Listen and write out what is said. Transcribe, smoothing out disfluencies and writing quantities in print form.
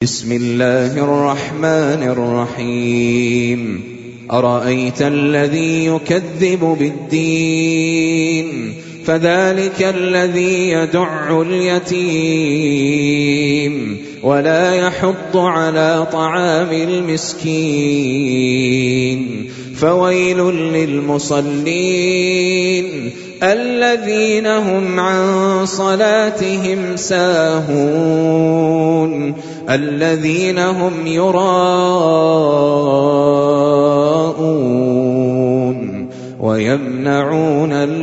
بسم الله الرحمن الرحيم أرأيت الذي يكذب بالدين فذلك الذي يدع اليتيم ولا يحض على طعام المسكين فويل للمصلين الذين هم عن صلاتهم ساهون الذين هم يراءون ويمنعون